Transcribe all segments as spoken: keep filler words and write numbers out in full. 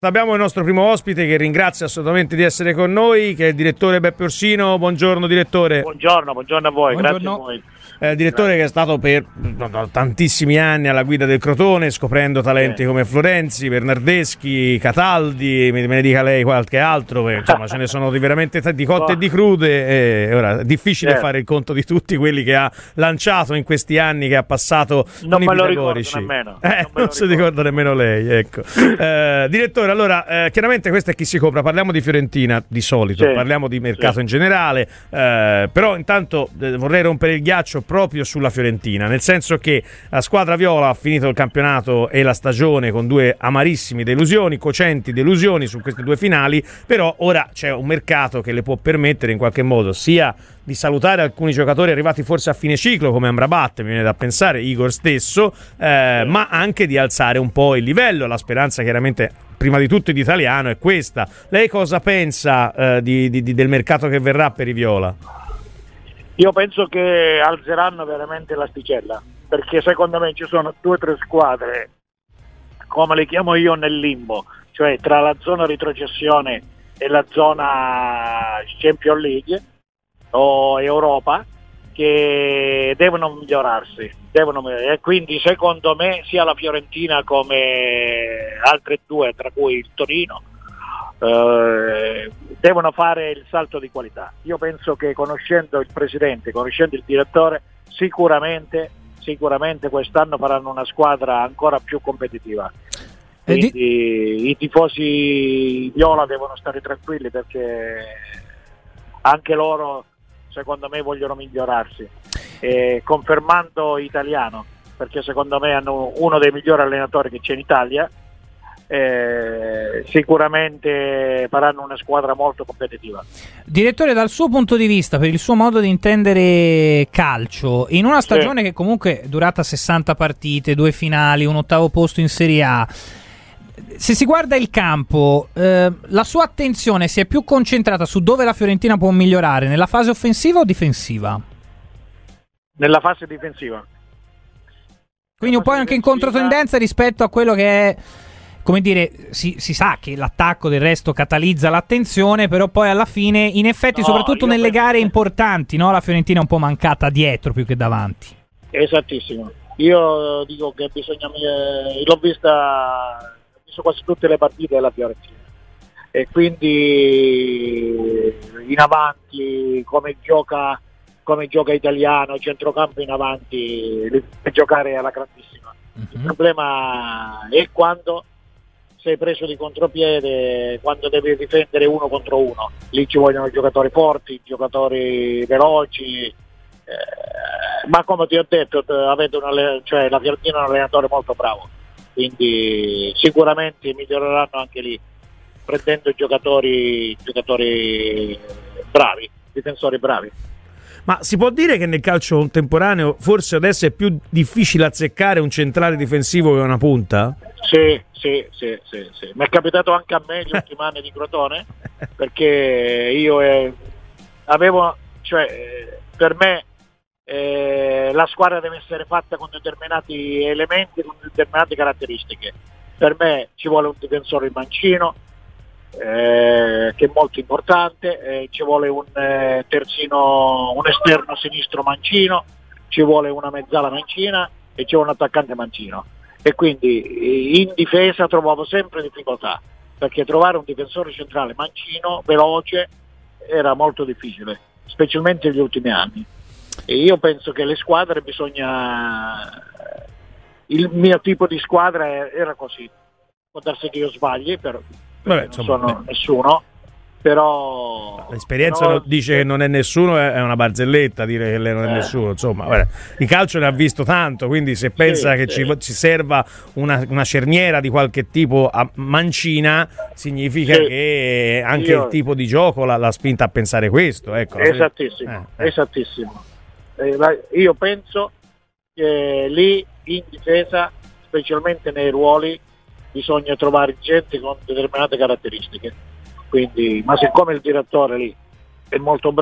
Abbiamo il nostro primo ospite che ringrazio assolutamente di essere con noi, che è il direttore Beppe Orsino. Buongiorno direttore. Buongiorno, buongiorno a voi, buongiorno. Grazie a voi. Eh, direttore che è stato per no, no, tantissimi anni alla guida del Crotone, scoprendo talenti sì. come Florenzi, Bernardeschi, Cataldi, me ne dica lei qualche altro, perché insomma ce ne sono di veramente t- di cotte oh. e di crude, e ora è difficile certo. fare il conto di tutti quelli che ha lanciato in questi anni, che ha passato non con me i lo pitagorici. ricordo nemmeno. Eh, non, non si ricorda nemmeno lei, ecco. eh, direttore, allora, eh, chiaramente questo è chi si compra, parliamo di Fiorentina di solito, sì. parliamo di mercato sì. in generale, eh, però intanto eh, vorrei rompere il ghiaccio proprio sulla Fiorentina, nel senso che la squadra viola ha finito il campionato e la stagione con due amarissimi delusioni, cocenti delusioni su queste due finali, però ora c'è un mercato che le può permettere in qualche modo sia di salutare alcuni giocatori arrivati forse a fine ciclo come Amrabat, mi viene da pensare, Igor stesso, eh, ma anche di alzare un po' il livello. La speranza chiaramente prima di tutto di Italiano è questa. Lei cosa pensa eh, di, di, del mercato che verrà per i viola? Io penso che alzeranno veramente l'asticella, perché secondo me ci sono due o tre squadre, come le chiamo io, nel limbo, cioè tra la zona retrocessione e la zona Champions League o Europa, che devono migliorarsi, devono, e quindi secondo me sia la Fiorentina come altre due, tra cui il Torino, eh, devono fare il salto di qualità. Io penso che conoscendo il presidente, conoscendo il direttore, sicuramente sicuramente quest'anno faranno una squadra ancora più competitiva. Quindi di... i tifosi viola devono stare tranquilli, perché anche loro secondo me vogliono migliorarsi, e confermando Italiano, perché secondo me hanno uno dei migliori allenatori che c'è in Italia. Eh, sicuramente faranno una squadra molto competitiva. Direttore, dal suo punto di vista, per il suo modo di intendere calcio, in una stagione sì. che comunque è durata sessanta partite, due finali, un ottavo posto in Serie A, se si guarda il campo, eh, la sua attenzione si è più concentrata su dove la Fiorentina può migliorare, nella fase offensiva o difensiva? Nella fase difensiva. Quindi un po' anche in controtendenza rispetto a quello che è, come dire, si, si sa che l'attacco del resto catalizza l'attenzione, però poi alla fine, in effetti, no, soprattutto nelle penso... gare importanti, no, la Fiorentina è un po' mancata dietro più che davanti. Esattissimo. Io dico che bisogna, eh, l'ho vista, ho visto quasi tutte le partite della Fiorentina, e quindi in avanti come gioca, come gioca Italiano, centrocampo in avanti, giocare alla grandissima. Uh-huh. Il problema è quando sei preso di contropiede, quando devi difendere uno contro uno, lì ci vogliono giocatori forti, giocatori veloci, eh, ma come ti ho detto, avete un cioè, la Fiorentina è un allenatore molto bravo, quindi sicuramente miglioreranno anche lì, prendendo giocatori, giocatori bravi, difensori bravi. Ma si può dire che nel calcio contemporaneo forse adesso è più difficile azzeccare un centrale difensivo che una punta? Sì, sì, sì, sì, sì. Mi è capitato anche a me gli ultimi anni di Crotone, perché io eh, avevo, cioè eh, per me eh, la squadra deve essere fatta con determinati elementi, con determinate caratteristiche. Per me ci vuole un difensore mancino, eh, che è molto importante, eh, ci vuole un eh, terzino, un esterno sinistro mancino, ci vuole una mezzala mancina e ci vuole un attaccante mancino. E quindi in difesa trovavo sempre difficoltà, perché trovare un difensore centrale mancino, veloce, era molto difficile, specialmente negli ultimi anni. E io penso che le squadre bisogna, il mio tipo di squadra era così, può darsi che io sbagli, però Vabbè, non insomma, sono beh. nessuno, però l'esperienza però, dice che non è nessuno, è una barzelletta dire che lei non è eh. nessuno, insomma, guarda, il calcio ne ha visto tanto, quindi se pensa sì, che sì. Ci, ci serva una, una cerniera di qualche tipo a mancina, significa sì. che anche io, il tipo di gioco l'ha, l'ha spinta a pensare questo, ecco. Esattissimo, eh, eh. esattissimo. Eh, io penso che lì in difesa, specialmente nei ruoli, bisogna trovare gente con determinate caratteristiche. Quindi, ma siccome il direttore lì è molto bravo,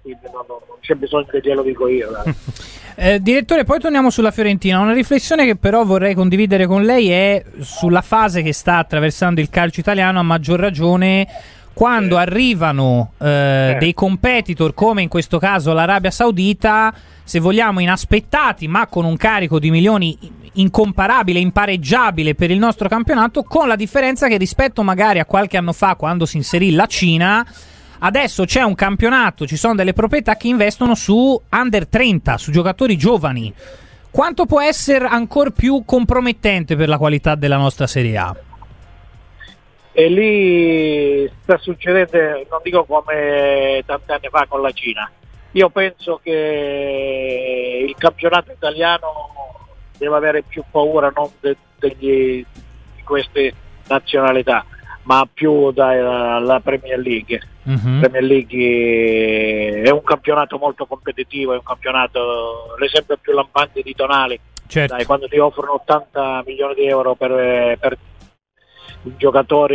quindi non, non, non c'è bisogno che glielo dico io. Eh, direttore, poi torniamo sulla Fiorentina. Una riflessione che però vorrei condividere con lei è sulla fase che sta attraversando il calcio italiano, a maggior ragione quando eh. arrivano eh, eh. dei competitor come in questo caso l'Arabia Saudita, se vogliamo inaspettati, ma con un carico di milioni incomparabile, impareggiabile per il nostro campionato, con la differenza che rispetto magari a qualche anno fa, quando si inserì la Cina, adesso c'è un campionato, ci sono delle proprietà che investono su under trenta, su giocatori giovani. Quanto può essere ancora più compromettente per la qualità della nostra Serie A? E lì sta succedendo, non dico come tanti anni fa con la Cina. Io penso che il campionato italiano deve avere più paura non de- degli, di queste nazionalità, ma più dalla Premier League. Mm-hmm. Premier League è un campionato molto competitivo, è un campionato, l'esempio più lampante di Tonali. Certo. Dai, quando ti offrono ottanta milioni di euro per, per un giocatore,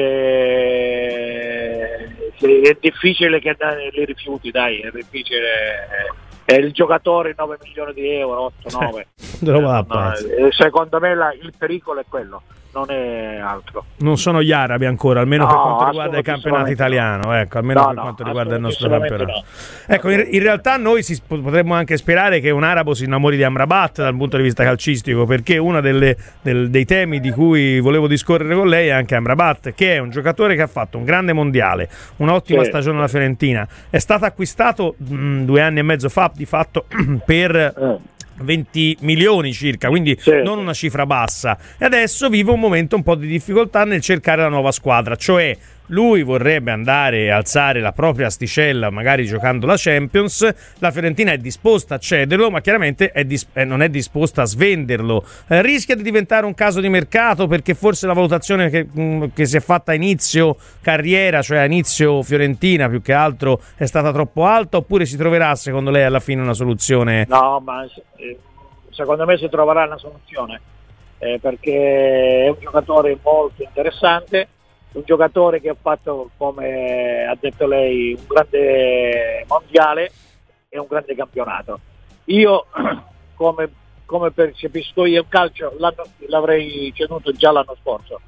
è difficile che li rifiuti, dai, è difficile. È il giocatore nove milioni di euro, otto nove. Eh, secondo me la, il pericolo è quello, non è altro. Non sono gli arabi ancora, almeno no, per quanto riguarda il campionato italiano, no. ecco, almeno no, per quanto no, riguarda il nostro campionato. No. Ecco, in, in realtà noi si, potremmo anche sperare che un arabo si innamori di Amrabat dal punto di vista calcistico, perché uno delle, del, dei temi di cui volevo discorrere con lei è anche Amrabat, che è un giocatore che ha fatto un grande mondiale, un'ottima sì. stagione alla Fiorentina, è stato acquistato mh, due anni e mezzo fa di fatto per eh. venti milioni circa, quindi sì. non una cifra bassa, e adesso vive un momento un po' di difficoltà nel cercare la nuova squadra, cioè lui vorrebbe andare a alzare la propria asticella magari giocando la Champions, la Fiorentina è disposta a cederlo, ma chiaramente è dis- eh, non è disposta a svenderlo, eh, rischia di diventare un caso di mercato, perché forse la valutazione che, mh, che si è fatta a inizio carriera, cioè a inizio Fiorentina più che altro, è stata troppo alta, oppure si troverà secondo lei alla fine una soluzione? No, ma secondo me si troverà una soluzione, eh, perché è un giocatore molto interessante, un giocatore che ha fatto, come ha detto lei, un grande mondiale e un grande campionato. Io, come, come percepisco io il calcio, l'avrei ceduto già l'anno scorso,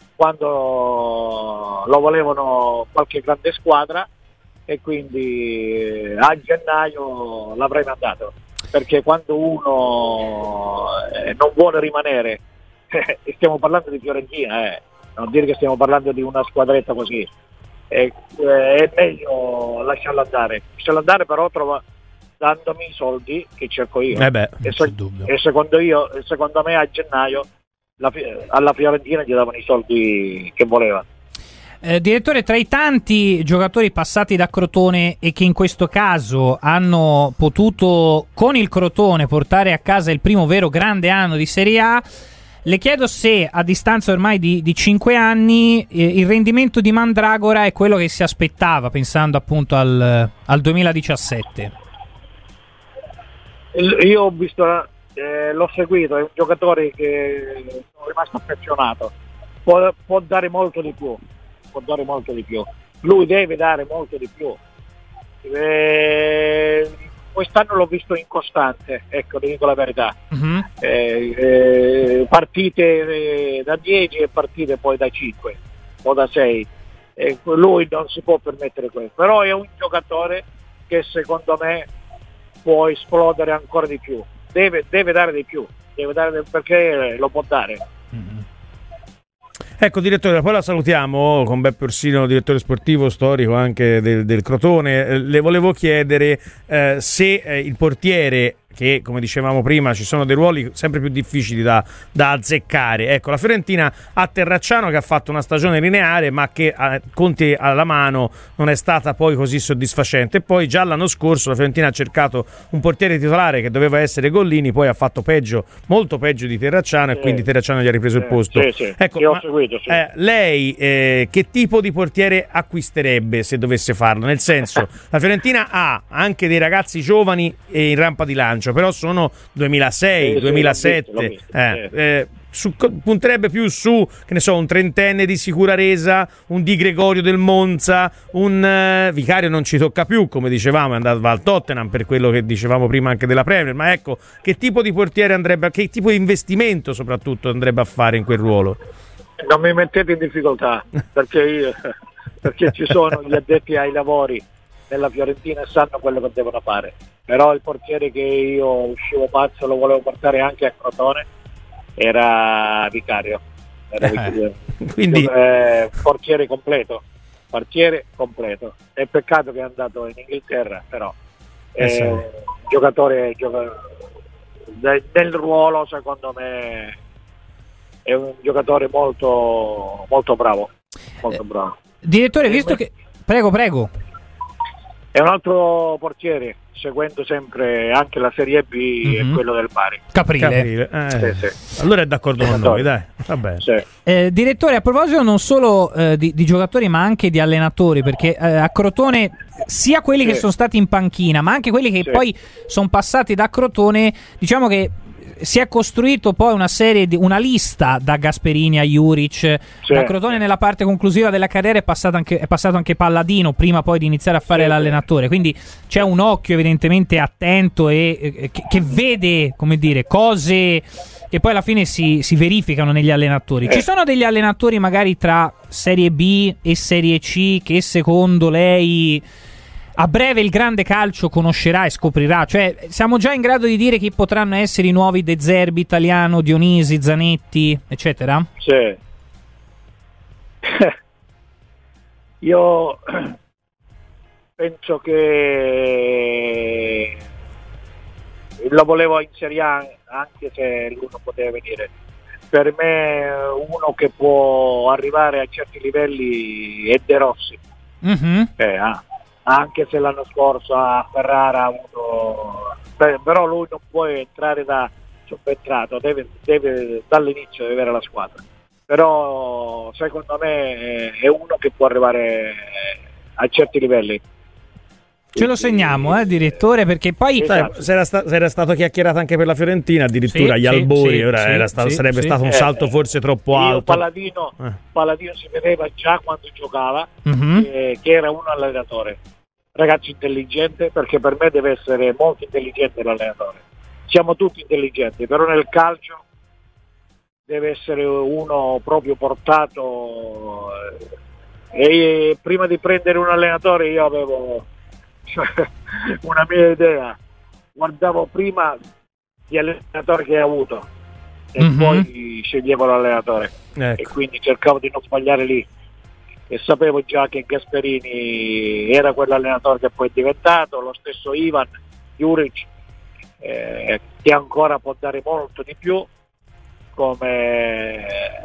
quando lo volevano qualche grande squadra, e quindi a gennaio l'avrei mandato, perché quando uno eh, non vuole rimanere, eh, stiamo parlando di Fiorentina, eh, non dire che stiamo parlando di una squadretta così, eh, eh, è meglio lasciarlo andare, lasciarlo andare però trova, dandomi i soldi che cerco io, eh beh, e, se, e secondo io, secondo me a gennaio la, alla Fiorentina gli davano i soldi che voleva. Eh, direttore, tra i tanti giocatori passati da Crotone e che in questo caso hanno potuto con il Crotone portare a casa il primo vero grande anno di Serie A, le chiedo se a distanza ormai di, di cinque anni eh, il rendimento di Mandragora è quello che si aspettava, pensando appunto al, al duemiladiciassette. Io ho visto, eh, l'ho seguito, è un giocatore che sono rimasto affezionato, può, può dare molto di più, può dare molto di più, lui deve dare molto di più. Eh, quest'anno l'ho visto incostante, ecco, dico la verità. Uh-huh. eh, eh, partite eh, da dieci e partite poi da cinque o da sei, eh, lui non si può permettere questo, però è un giocatore che secondo me può esplodere ancora di più, deve, deve dare di più, deve dare, perché lo può dare. Uh-huh. Ecco, direttore, poi la salutiamo con Beppe Orsino, direttore sportivo storico anche del, del Crotone. Le volevo chiedere eh, se eh, il portiere, che come dicevamo prima ci sono dei ruoli sempre più difficili da, da azzeccare, ecco, la Fiorentina ha Terracciano che ha fatto una stagione lineare ma che a conti alla mano non è stata poi così soddisfacente, e poi già l'anno scorso la Fiorentina ha cercato un portiere titolare che doveva essere Gollini, poi ha fatto peggio, molto peggio di Terracciano, sì. E quindi Terracciano gli ha ripreso sì, il posto. Sì, sì. Ecco, Io ma, ho seguito, sì. eh, lei eh, che tipo di portiere acquisterebbe se dovesse farlo? Nel senso, la Fiorentina ha anche dei ragazzi giovani in rampa di lancio, lancio, però sono duemilasei, sì, duemilasette, l'ho visto, l'ho visto, eh, sì. eh, su, punterebbe più su, che ne so, un trentenne di sicura resa, un Di Gregorio del Monza, un uh, Vicario non ci tocca più, come dicevamo, è andato al Tottenham per quello che dicevamo prima anche della Premier, ma ecco, che tipo di portiere andrebbe, che tipo di investimento soprattutto andrebbe a fare in quel ruolo? Non mi mettete in difficoltà, perché io, perché ci sono gli addetti ai lavori nella Fiorentina e sanno quello che devono fare, però il portiere che io uscivo pazzo, lo volevo portare anche a Crotone, era Vicario, era eh, quindi eh, portiere completo, portiere completo. È peccato che è andato in Inghilterra, però è eh, un giocatore gioca, nel ruolo, secondo me è un giocatore molto molto bravo, molto bravo. Direttore, visto che prego, prego. È un altro portiere, seguendo sempre anche la Serie B, mm-hmm. e quello del Bari. Caprile. Caprile. Eh, sì, sì. Allora è d'accordo con noi, dai. Vabbè. Sì. Eh, direttore, a proposito non solo eh, di, di giocatori ma anche di allenatori, perché eh, a Crotone sia quelli sì. che sono stati in panchina ma anche quelli che sì. poi sono passati da Crotone, diciamo che si è costruito poi una serie di una lista da Gasperini a Juric, sì. da Crotone nella parte conclusiva della carriera è passato anche, è passato anche Palladino prima poi di iniziare a fare sì, l'allenatore, quindi c'è un occhio evidentemente attento e eh, che, che vede, come dire, cose che poi alla fine si, si verificano negli allenatori. Ci sono degli allenatori magari tra Serie B e Serie C che secondo lei a breve il grande calcio conoscerà e scoprirà? Cioè, siamo già in grado di dire chi potranno essere i nuovi De Zerbi, Italiano, Dionisi, Zanetti, eccetera? Sì. Io penso che lo volevo in Serie A anche se lui non poteva venire. Per me uno che può arrivare a certi livelli è De Rossi. Mm-hmm. Eh, ah. Anche se l'anno scorso a Ferrara ha avuto, però lui non può entrare da subentrato, deve, deve dall'inizio deve avere la squadra, però secondo me è uno che può arrivare a certi livelli. Ce lo segniamo, eh, direttore, perché poi esatto. se, era sta- se era stato chiacchierato anche per la Fiorentina, addirittura agli sì, albori, sì, ora sì, era stato, sì, sarebbe sì. stato un salto eh, forse troppo alto. Palladino, eh. Palladino si vedeva già quando giocava, mm-hmm. eh, che era un allenatore, ragazzo intelligente, perché per me deve essere molto intelligente l'allenatore. Siamo tutti intelligenti, però nel calcio deve essere uno proprio portato. Eh, e prima di prendere un allenatore io avevo una mia idea, guardavo prima gli allenatori che hai avuto e mm-hmm. poi sceglievo l'allenatore, ecco. E quindi cercavo di non sbagliare lì e sapevo già che Gasperini era quell'allenatore che poi è diventato, lo stesso Ivan Juric, eh, che ancora può dare molto di più, come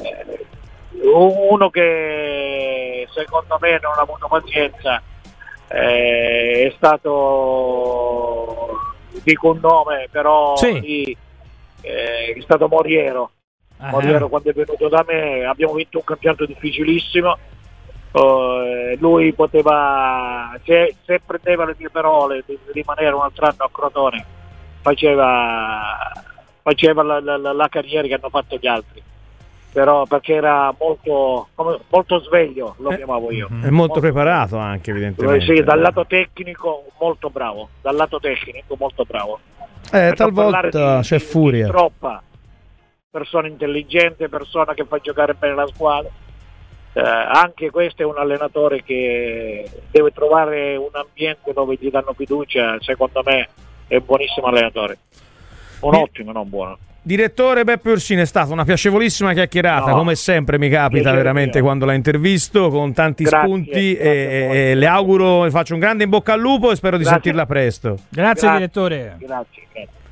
uno che secondo me non ha avuto pazienza. Eh, è stato, dico un nome, però sì. Di, eh, è stato Moriero. Uh-huh. Moriero quando è venuto da me abbiamo vinto un campionato difficilissimo. Uh, lui poteva, se, se prendeva le mie parole di rimanere un altro anno a Crotone, faceva, faceva la, la, la carriera che hanno fatto gli altri. Però perché era molto molto sveglio, lo chiamavo io. È molto, molto preparato anche, evidentemente. Sì, dal lato tecnico molto bravo, dal lato tecnico molto bravo. Eh, talvolta c'è furia. Troppa persona intelligente, persona che fa giocare bene la squadra. Eh, anche questo è un allenatore che deve trovare un ambiente dove gli danno fiducia, secondo me è un buonissimo allenatore. Un Mi... ottimo, non buono. Direttore Beppe Orsini, è stata una piacevolissima chiacchierata, no, come sempre mi capita piacere veramente mio. Quando la intervisto, con tanti grazie, spunti grazie e, e le auguro, le faccio un grande in bocca al lupo e spero grazie. Di sentirla presto. Grazie, grazie. Direttore. Grazie, grazie.